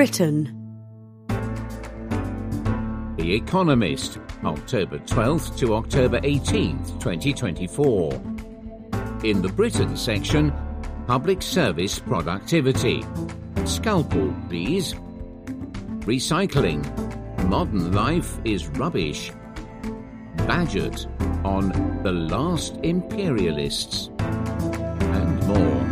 Britain. The Economist, October 12th to October 18th, 2024. In the Britain section, Public Service Productivity. Scalpel, please. Recycling. Modern life is rubbish. Badgered on The Last Imperialists. And more.